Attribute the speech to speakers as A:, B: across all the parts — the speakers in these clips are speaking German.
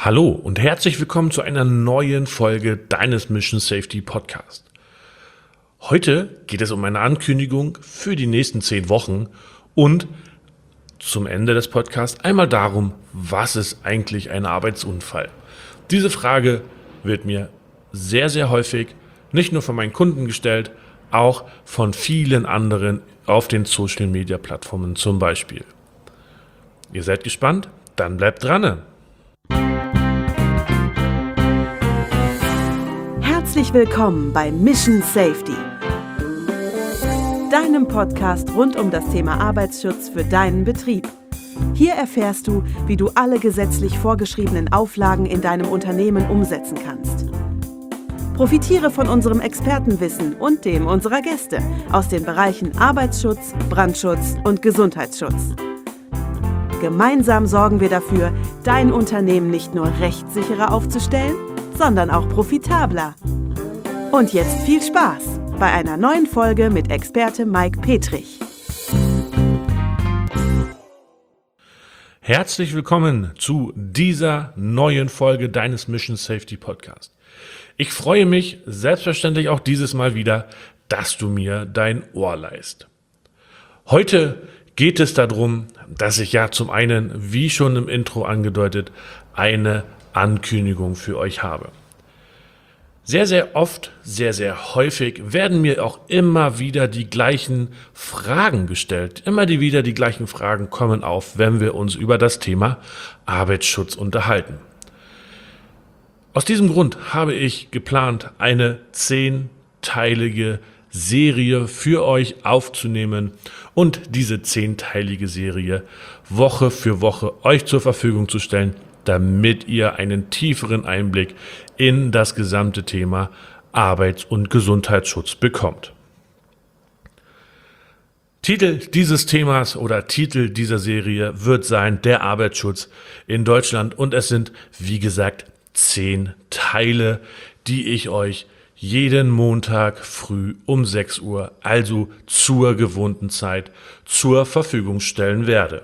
A: Hallo und herzlich willkommen zu einer neuen Folge deines Mission Safety Podcast. Heute geht es um eine Ankündigung für die nächsten 10 Wochen und zum Ende des Podcasts einmal darum, was ist eigentlich ein Arbeitsunfall? Diese Frage wird mir sehr, sehr häufig nicht nur von meinen Kunden gestellt, auch von vielen anderen auf den Social Media Plattformen zum Beispiel. Ihr seid gespannt? Dann bleibt dran!
B: Herzlich willkommen bei Mission Safety, deinem Podcast rund um das Thema Arbeitsschutz für deinen Betrieb. Hier erfährst du, wie du alle gesetzlich vorgeschriebenen Auflagen in deinem Unternehmen umsetzen kannst. Profitiere von unserem Expertenwissen und dem unserer Gäste aus den Bereichen Arbeitsschutz, Brandschutz und Gesundheitsschutz. Gemeinsam sorgen wir dafür, dein Unternehmen nicht nur rechtssicherer aufzustellen, sondern auch profitabler. Und jetzt viel Spaß bei einer neuen Folge mit Experte Mike Petrich.
A: Herzlich willkommen zu dieser neuen Folge deines Mission Safety Podcast. Ich freue mich selbstverständlich auch dieses Mal wieder, dass du mir dein Ohr leihst. Heute geht es darum, dass ich ja zum einen, wie schon im Intro angedeutet, eine Ankündigung für euch habe. Sehr, sehr oft, sehr, sehr häufig werden mir auch immer wieder die gleichen Fragen gestellt. Wieder die gleichen Fragen kommen auf, wenn wir uns über das Thema Arbeitsschutz unterhalten. Aus diesem Grund habe ich geplant, eine 10-teilige Serie für euch aufzunehmen und diese 10-teilige Serie Woche für Woche euch zur Verfügung zu stellen, damit ihr einen tieferen Einblick in das gesamte Thema Arbeits- und Gesundheitsschutz bekommt. Titel dieses Themas oder Titel dieser Serie wird sein Der Arbeitsschutz in Deutschland und es sind, wie gesagt, 10 Teile, die ich euch jeden Montag früh um 6 Uhr, also zur gewohnten Zeit, zur Verfügung stellen werde.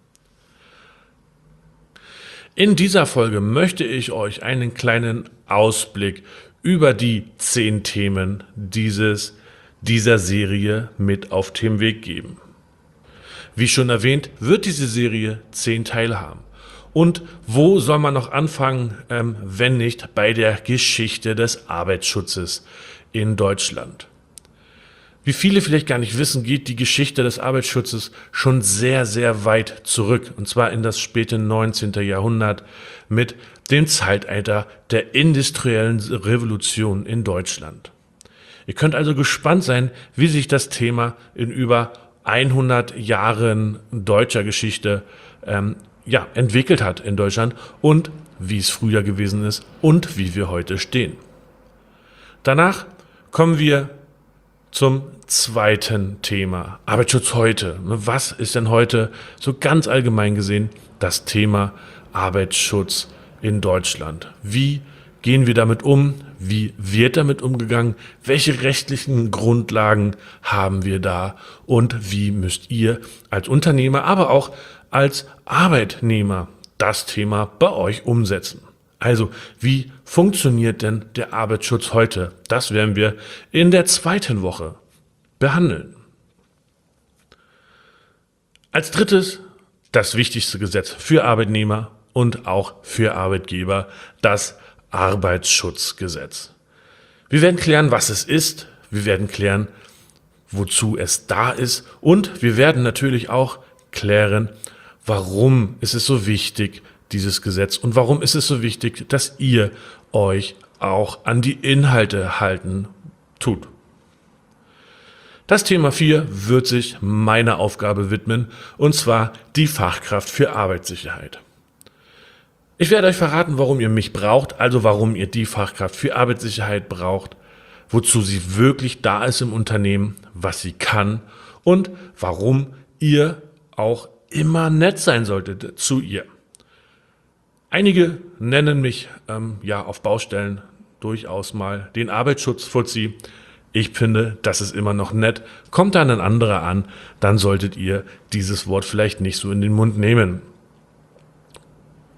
A: In dieser Folge möchte ich euch einen kleinen Ausblick über die 10 Themen dieser Serie mit auf den Weg geben. Wie schon erwähnt, wird diese Serie 10 Teile haben. Und wo soll man noch anfangen, wenn nicht bei der Geschichte des Arbeitsschutzes in Deutschland? Wie viele vielleicht gar nicht wissen, geht die Geschichte des Arbeitsschutzes schon sehr, sehr weit zurück. Und zwar in das späte 19. Jahrhundert mit dem Zeitalter der industriellen Revolution in Deutschland. Ihr könnt also gespannt sein, wie sich das Thema in über 100 Jahren deutscher Geschichte entwickelt hat in Deutschland und wie es früher gewesen ist und wie wir heute stehen. Danach kommen wir zum zweiten Thema, Arbeitsschutz heute. Was ist denn heute so ganz allgemein gesehen das Thema Arbeitsschutz in Deutschland? Wie gehen wir damit um? Wie wird damit umgegangen? Welche rechtlichen Grundlagen haben wir da? Und wie müsst ihr als Unternehmer, aber auch als Arbeitnehmer das Thema bei euch umsetzen? Also, wie funktioniert denn der Arbeitsschutz heute? Das werden wir in der zweiten Woche behandeln. Als drittes das wichtigste Gesetz für Arbeitnehmer und auch für Arbeitgeber, das Arbeitsschutzgesetz. Wir werden klären, was es ist. Wir werden klären, wozu es da ist. Und wir werden natürlich auch klären, warum ist es so wichtig, dieses Gesetz, und warum ist es so wichtig, dass ihr euch auch an die Inhalte halten tut. Das Thema 4 wird sich meiner Aufgabe widmen, und zwar die Fachkraft für Arbeitssicherheit. Ich werde euch verraten, warum ihr mich braucht, also warum ihr die Fachkraft für Arbeitssicherheit braucht, wozu sie wirklich da ist im Unternehmen, was sie kann und warum ihr auch immer nett sein solltet zu ihr. Einige nennen mich auf Baustellen durchaus mal den Arbeitsschutz-Fuzzi. Ich finde, das ist immer noch nett. Kommt dann ein anderer an, dann solltet ihr dieses Wort vielleicht nicht so in den Mund nehmen.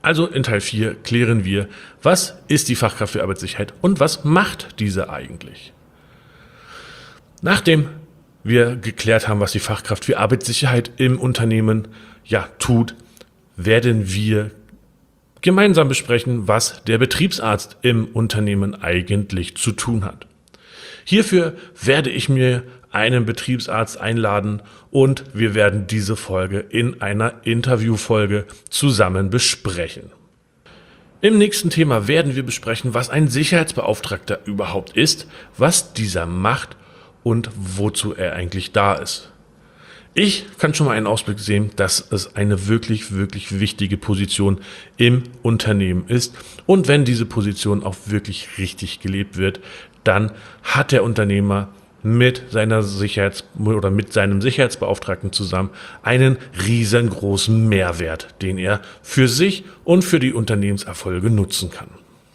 A: Also in Teil 4 klären wir, was ist die Fachkraft für Arbeitssicherheit und was macht diese eigentlich? Nachdem wir geklärt haben, was die Fachkraft für Arbeitssicherheit im Unternehmen tut, werden wir gemeinsam besprechen, was der Betriebsarzt im Unternehmen eigentlich zu tun hat. Hierfür werde ich mir einen Betriebsarzt einladen und wir werden diese Folge in einer Interviewfolge zusammen besprechen. Im nächsten Thema werden wir besprechen, was ein Sicherheitsbeauftragter überhaupt ist, was dieser macht und wozu er eigentlich da ist. Ich kann schon mal einen Ausblick sehen, dass es eine wirklich, wirklich wichtige Position im Unternehmen ist. Und wenn diese Position auch wirklich richtig gelebt wird, dann hat der Unternehmer mit seinem Sicherheitsbeauftragten zusammen einen riesengroßen Mehrwert, den er für sich und für die Unternehmenserfolge nutzen kann.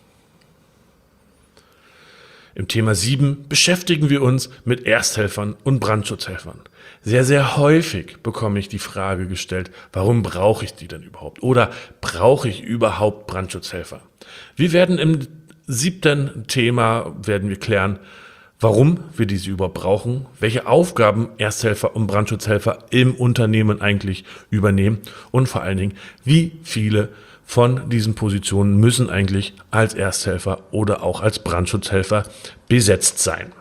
A: Im Thema 7 beschäftigen wir uns mit Ersthelfern und Brandschutzhelfern. Sehr, sehr häufig bekomme ich die Frage gestellt, warum brauche ich die denn überhaupt? Oder brauche ich überhaupt Brandschutzhelfer? Wir werden im 7. Thema klären, warum wir diese überhaupt brauchen, welche Aufgaben Ersthelfer und Brandschutzhelfer im Unternehmen eigentlich übernehmen und vor allen Dingen, wie viele von diesen Positionen müssen eigentlich als Ersthelfer oder auch als Brandschutzhelfer besetzt sein.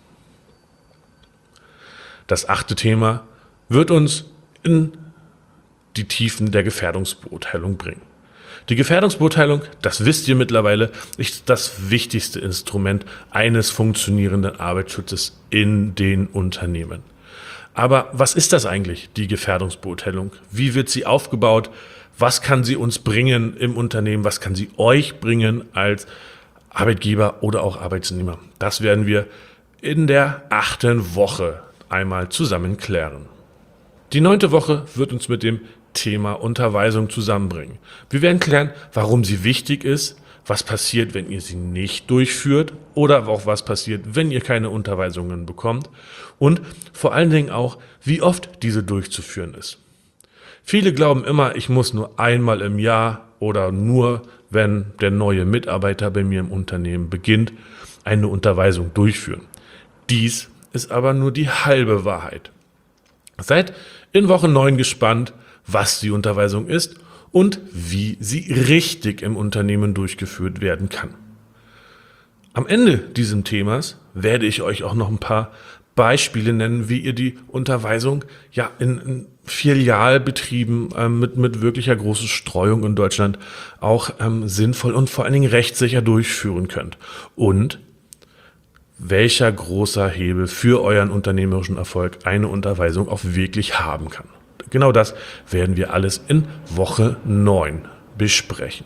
A: Das 8. Thema wird uns in die Tiefen der Gefährdungsbeurteilung bringen. Die Gefährdungsbeurteilung, das wisst ihr mittlerweile, ist das wichtigste Instrument eines funktionierenden Arbeitsschutzes in den Unternehmen. Aber was ist das eigentlich, die Gefährdungsbeurteilung? Wie wird sie aufgebaut? Was kann sie uns bringen im Unternehmen? Was kann sie euch bringen als Arbeitgeber oder auch Arbeitnehmer? Das werden wir in der 8. Woche einmal zusammen klären. Die 9. Woche wird uns mit dem Thema Unterweisung zusammenbringen. Wir werden klären, warum sie wichtig ist, was passiert, wenn ihr sie nicht durchführt oder auch was passiert, wenn ihr keine Unterweisungen bekommt und vor allen Dingen auch, wie oft diese durchzuführen ist. Viele glauben immer, ich muss nur einmal im Jahr oder nur, wenn der neue Mitarbeiter bei mir im Unternehmen beginnt, eine Unterweisung durchführen. Dies ist aber nur die halbe Wahrheit. Seid in Woche 9 gespannt, was die Unterweisung ist und wie sie richtig im Unternehmen durchgeführt werden kann. Am Ende dieses Themas werde ich euch auch noch ein paar Beispiele nennen, wie ihr die Unterweisung in Filialbetrieben mit wirklicher großer Streuung in Deutschland auch sinnvoll und vor allen Dingen rechtssicher durchführen könnt. Und welcher großer Hebel für euren unternehmerischen Erfolg eine Unterweisung auch wirklich haben kann. Genau das werden wir alles in Woche 9 besprechen.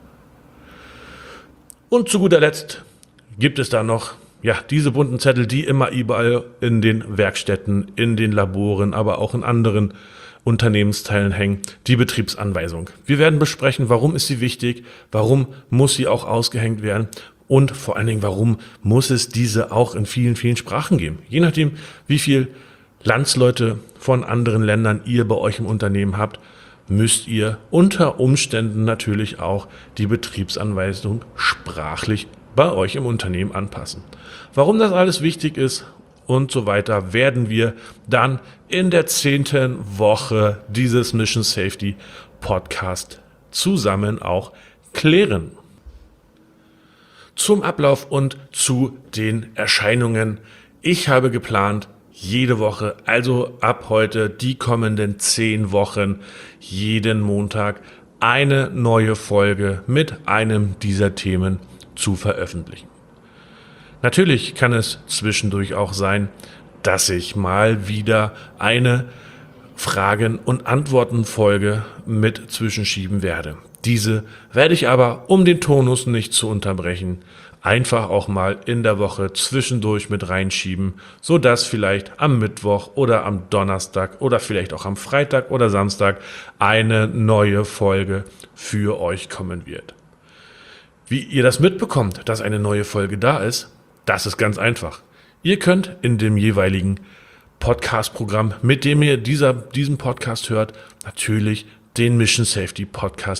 A: Und zu guter Letzt gibt es da noch diese bunten Zettel, die immer überall in den Werkstätten, in den Laboren, aber auch in anderen Unternehmensteilen hängen, die Betriebsanweisung. Wir werden besprechen, warum ist sie wichtig, warum muss sie auch ausgehängt werden und vor allen Dingen, warum muss es diese auch in vielen, vielen Sprachen geben. Je nachdem, wie viel Landsleute von anderen Ländern ihr bei euch im Unternehmen habt, müsst ihr unter Umständen natürlich auch die Betriebsanweisung sprachlich bei euch im Unternehmen anpassen. Warum das alles wichtig ist und so weiter, werden wir dann in der 10. Woche dieses Mission Safety Podcast zusammen auch klären. Zum Ablauf und zu den Erscheinungen. Ich habe geplant, jede Woche, also ab heute die kommenden 10 Wochen, jeden Montag eine neue Folge mit einem dieser Themen zu veröffentlichen. Natürlich kann es zwischendurch auch sein, dass ich mal wieder eine Fragen- und Antworten-Folge mit zwischenschieben werde. Diese werde ich aber, um den Tonus nicht zu unterbrechen, einfach auch mal in der Woche zwischendurch mit reinschieben, sodass vielleicht am Mittwoch oder am Donnerstag oder vielleicht auch am Freitag oder Samstag eine neue Folge für euch kommen wird. Wie ihr das mitbekommt, dass eine neue Folge da ist, das ist ganz einfach. Ihr könnt in dem jeweiligen Podcast-Programm, mit dem ihr diesen Podcast hört, natürlich den Mission Safety Podcast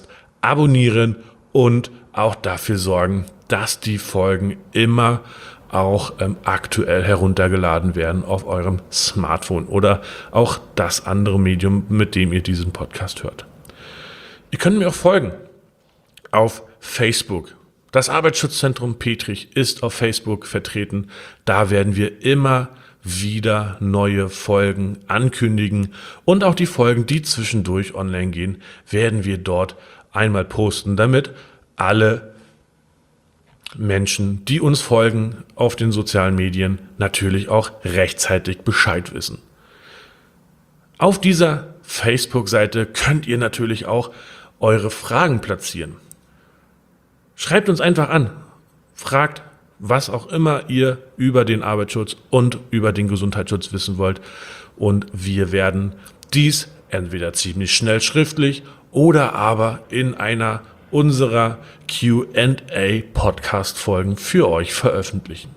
A: abonnieren und auch dafür sorgen, dass die Folgen immer auch aktuell heruntergeladen werden auf eurem Smartphone oder auch das andere Medium, mit dem ihr diesen Podcast hört. Ihr könnt mir auch folgen auf Facebook. Das Arbeitsschutzzentrum Petrich ist auf Facebook vertreten. Da werden wir immer wieder neue Folgen ankündigen und auch die Folgen, die zwischendurch online gehen, werden wir dort einmal posten, damit alle Menschen, die uns folgen auf den sozialen Medien, natürlich auch rechtzeitig Bescheid wissen. Auf dieser Facebook-Seite könnt ihr natürlich auch eure Fragen platzieren. Schreibt uns einfach an, fragt, was auch immer ihr über den Arbeitsschutz und über den Gesundheitsschutz wissen wollt. Und wir werden dies entweder ziemlich schnell schriftlich oder aber in einer unserer Q&A-Podcast-Folgen für euch veröffentlichen.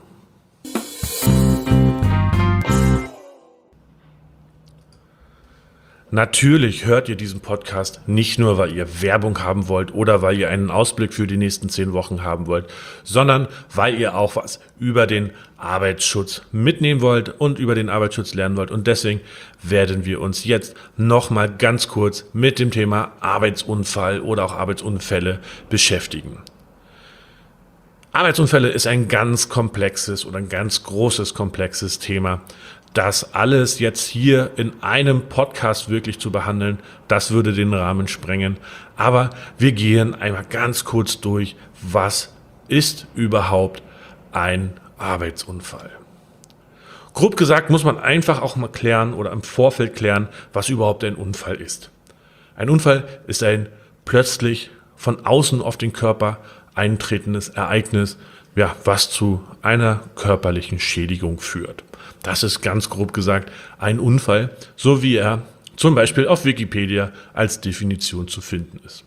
A: Natürlich hört ihr diesen Podcast nicht nur, weil ihr Werbung haben wollt oder weil ihr einen Ausblick für die nächsten 10 Wochen haben wollt, sondern weil ihr auch was über den Arbeitsschutz mitnehmen wollt und über den Arbeitsschutz lernen wollt. Und deswegen werden wir uns jetzt nochmal ganz kurz mit dem Thema Arbeitsunfall oder auch Arbeitsunfälle beschäftigen. Arbeitsunfälle ist ein ganz komplexes oder ein ganz großes, komplexes Thema. Das alles jetzt hier in einem Podcast wirklich zu behandeln, das würde den Rahmen sprengen. Aber wir gehen einmal ganz kurz durch, was ist überhaupt ein Arbeitsunfall? Grob gesagt muss man einfach auch mal klären oder im Vorfeld klären, was überhaupt ein Unfall ist. Ein Unfall ist ein plötzlich von außen auf den Körper eintretendes Ereignis, was zu einer körperlichen Schädigung führt. Das ist ganz grob gesagt ein Unfall, so wie er zum Beispiel auf Wikipedia als Definition zu finden ist.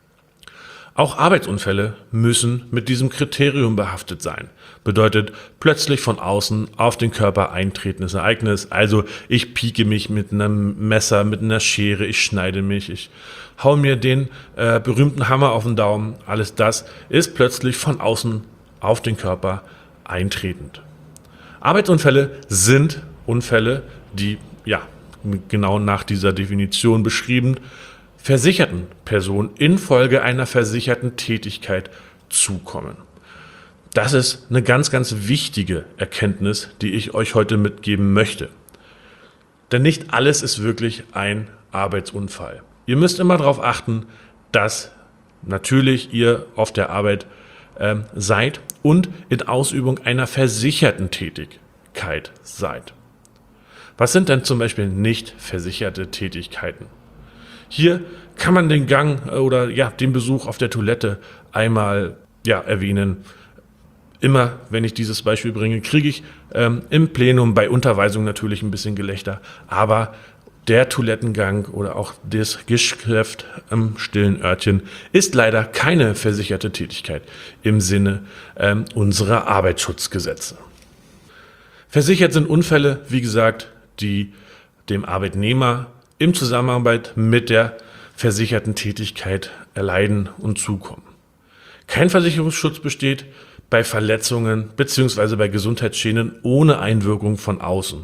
A: Auch Arbeitsunfälle müssen mit diesem Kriterium behaftet sein. Bedeutet plötzlich von außen auf den Körper eintretendes Ereignis. Also ich pieke mich mit einem Messer, mit einer Schere, ich schneide mich, ich hau mir den berühmten Hammer auf den Daumen. Alles das ist plötzlich von außen auf den Körper eintretend. Arbeitsunfälle sind Unfälle, die genau nach dieser Definition beschrieben versicherten Personen infolge einer versicherten Tätigkeit zukommen. Das ist eine ganz, ganz wichtige Erkenntnis, die ich euch heute mitgeben möchte. Denn nicht alles ist wirklich ein Arbeitsunfall. Ihr müsst immer darauf achten, dass natürlich ihr auf der Arbeit seid und in Ausübung einer versicherten Tätigkeit seid. Was sind denn zum Beispiel nicht versicherte Tätigkeiten? Hier kann man den Gang oder den Besuch auf der Toilette einmal erwähnen. Immer, wenn ich dieses Beispiel bringe, kriege ich im Plenum bei Unterweisung natürlich ein bisschen Gelächter, aber der Toilettengang oder auch das Geschäft im stillen Örtchen ist leider keine versicherte Tätigkeit im Sinne unserer Arbeitsschutzgesetze. Versichert sind Unfälle, wie gesagt, die dem Arbeitnehmer im Zusammenarbeit mit der versicherten Tätigkeit erleiden und zukommen. Kein Versicherungsschutz besteht bei Verletzungen bzw. bei Gesundheitsschäden ohne Einwirkung von außen.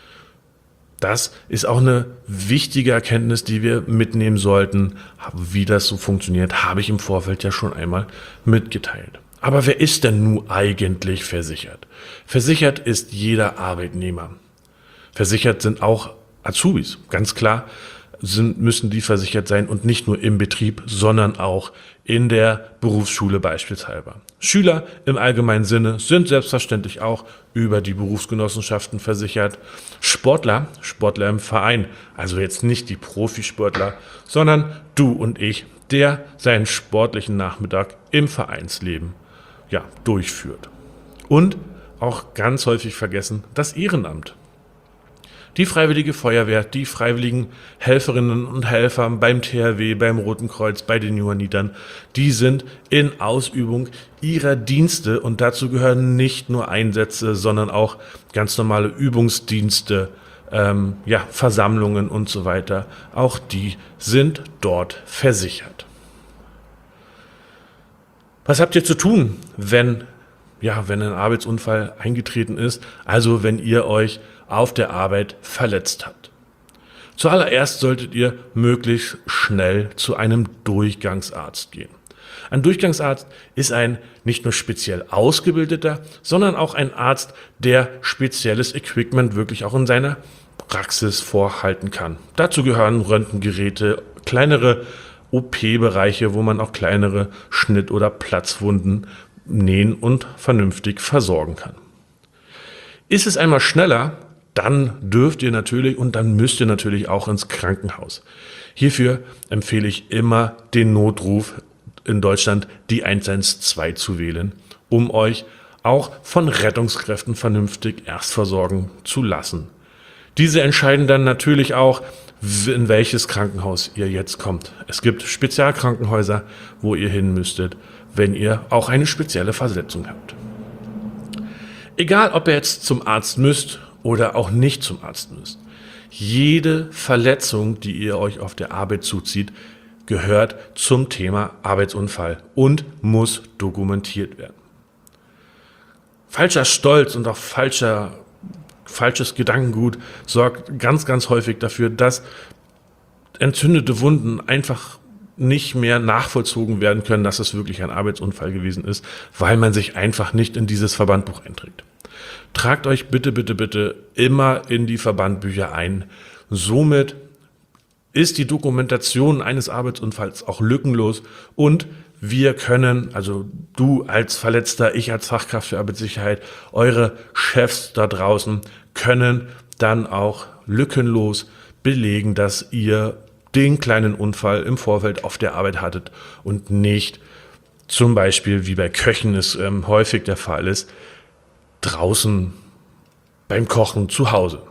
A: Das ist auch eine wichtige Erkenntnis, die wir mitnehmen sollten. Wie das so funktioniert, habe ich im Vorfeld ja schon einmal mitgeteilt. Aber wer ist denn nun eigentlich versichert? Versichert ist jeder Arbeitnehmer. Versichert sind auch Azubis. Ganz klar müssen die versichert sein und nicht nur im Betrieb, sondern auch in der Berufsschule beispielsweise. Schüler im allgemeinen Sinne sind selbstverständlich auch über die Berufsgenossenschaften versichert. Sportler im Verein, also jetzt nicht die Profisportler, sondern du und ich, der seinen sportlichen Nachmittag im Vereinsleben durchführt. Und auch ganz häufig vergessen, das Ehrenamt. Die Freiwillige Feuerwehr, die freiwilligen Helferinnen und Helfer beim THW, beim Roten Kreuz, bei den Johannitern, die sind in Ausübung ihrer Dienste und dazu gehören nicht nur Einsätze, sondern auch ganz normale Übungsdienste, Versammlungen und so weiter. Auch die sind dort versichert. Was habt ihr zu tun, wenn ein Arbeitsunfall eingetreten ist, also wenn ihr euch auf der Arbeit verletzt habt? Zuallererst solltet ihr möglichst schnell zu einem Durchgangsarzt gehen. Ein Durchgangsarzt ist ein nicht nur speziell ausgebildeter, sondern auch ein Arzt, der spezielles Equipment wirklich auch in seiner Praxis vorhalten kann. Dazu gehören Röntgengeräte, kleinere OP-Bereiche, wo man auch kleinere Schnitt- oder Platzwunden nähen und vernünftig versorgen kann. Ist es einmal schneller, dann müsst ihr natürlich auch ins Krankenhaus. Hierfür empfehle ich immer den Notruf in Deutschland, die 112 zu wählen, um euch auch von Rettungskräften vernünftig erst versorgen zu lassen. Diese entscheiden dann natürlich auch, in welches Krankenhaus ihr jetzt kommt. Es gibt Spezialkrankenhäuser, wo ihr hin müsstet, wenn ihr auch eine spezielle Verletzung habt. Egal, ob ihr jetzt zum Arzt müsst oder auch nicht zum Arzt müsst. Jede Verletzung, die ihr euch auf der Arbeit zuzieht, gehört zum Thema Arbeitsunfall und muss dokumentiert werden. Falscher Stolz und auch falsches Gedankengut sorgt ganz, ganz häufig dafür, dass entzündete Wunden einfach nicht mehr nachvollzogen werden können, dass es wirklich ein Arbeitsunfall gewesen ist, weil man sich einfach nicht in dieses Verbandbuch einträgt. Tragt euch bitte, bitte, bitte immer in die Verbandbücher ein. Somit ist die Dokumentation eines Arbeitsunfalls auch lückenlos und wir können, also du als Verletzter, ich als Fachkraft für Arbeitssicherheit, eure Chefs da draußen können dann auch lückenlos belegen, dass ihr den kleinen Unfall im Vorfeld auf der Arbeit hattet und nicht zum Beispiel, wie bei Köchen es häufig der Fall ist, draußen beim Kochen zu Hause.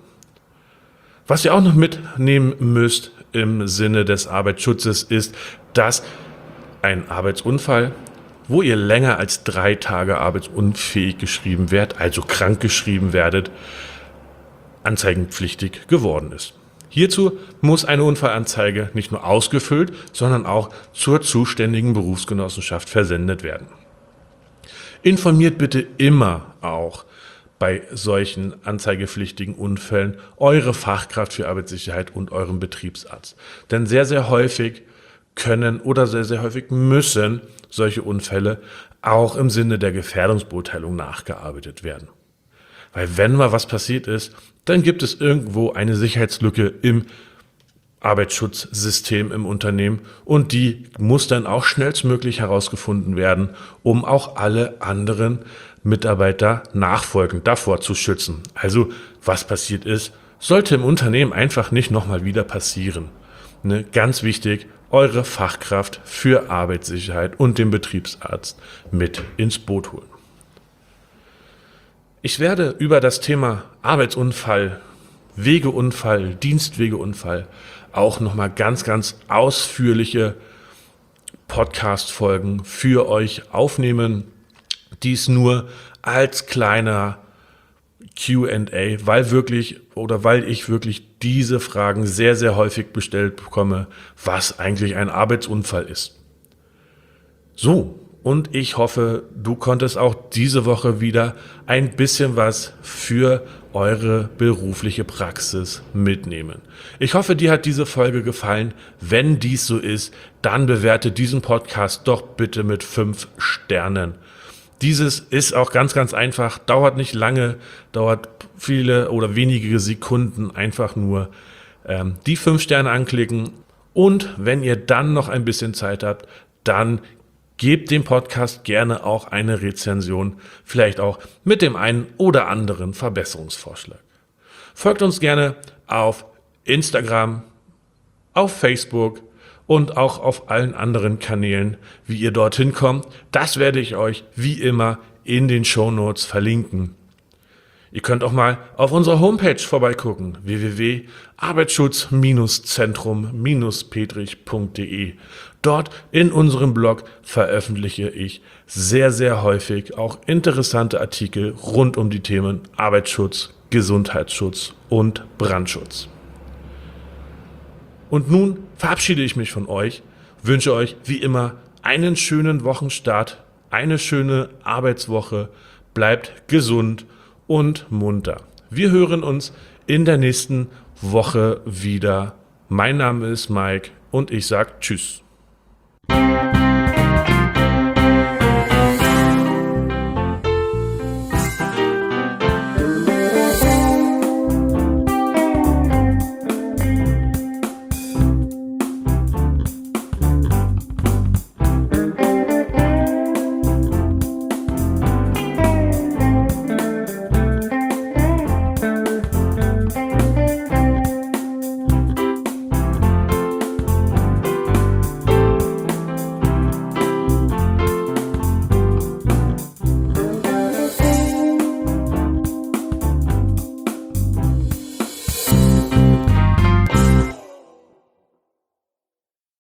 A: Was ihr auch noch mitnehmen müsst im Sinne des Arbeitsschutzes ist, dass ein Arbeitsunfall, wo ihr länger als 3 Tage arbeitsunfähig geschrieben werdet, also krank geschrieben werdet, anzeigenpflichtig geworden ist. Hierzu muss eine Unfallanzeige nicht nur ausgefüllt, sondern auch zur zuständigen Berufsgenossenschaft versendet werden. Informiert bitte immer auch bei solchen anzeigepflichtigen Unfällen eure Fachkraft für Arbeitssicherheit und euren Betriebsarzt. Denn sehr, sehr häufig können oder sehr, sehr häufig müssen solche Unfälle auch im Sinne der Gefährdungsbeurteilung nachgearbeitet werden. Weil wenn mal was passiert ist, dann gibt es irgendwo eine Sicherheitslücke im Arbeitsschutzsystem im Unternehmen und die muss dann auch schnellstmöglich herausgefunden werden, um auch alle anderen Mitarbeiter nachfolgend davor zu schützen. Also was passiert ist, sollte im Unternehmen einfach nicht nochmal wieder passieren. Ganz wichtig, eure Fachkraft für Arbeitssicherheit und den Betriebsarzt mit ins Boot holen. Ich werde über das Thema Arbeitsunfall, Wegeunfall, Dienstwegeunfall auch nochmal ganz, ganz ausführliche Podcast-Folgen für euch aufnehmen. Dies nur als kleiner Q&A, weil ich wirklich diese Fragen sehr, sehr häufig gestellt bekomme, was eigentlich ein Arbeitsunfall ist. So, und ich hoffe, du konntest auch diese Woche wieder ein bisschen was für eure berufliche Praxis mitnehmen. Ich hoffe, dir hat diese Folge gefallen. Wenn dies so ist, dann bewerte diesen Podcast doch bitte mit 5 Sternen. Dieses ist auch ganz, ganz einfach, dauert nicht lange, dauert viele oder wenige Sekunden, einfach nur die 5 Sterne anklicken. Und wenn ihr dann noch ein bisschen Zeit habt, dann gebt dem Podcast gerne auch eine Rezension, vielleicht auch mit dem einen oder anderen Verbesserungsvorschlag. Folgt uns gerne auf Instagram, auf Facebook und auch auf allen anderen Kanälen, wie ihr dorthin kommt. Das werde ich euch wie immer in den Shownotes verlinken. Ihr könnt auch mal auf unserer Homepage vorbeigucken, www.arbeitsschutzministzentrum-petrich.de. Dort in unserem Blog veröffentliche ich sehr, sehr häufig auch interessante Artikel rund um die Themen Arbeitsschutz, Gesundheitsschutz und Brandschutz. Und nun verabschiede ich mich von euch, wünsche euch wie immer einen schönen Wochenstart eine schöne Arbeitswoche, bleibt gesund und munter. Wir hören uns in der nächsten Woche wieder. Mein Name ist Mike und ich sage Tschüss.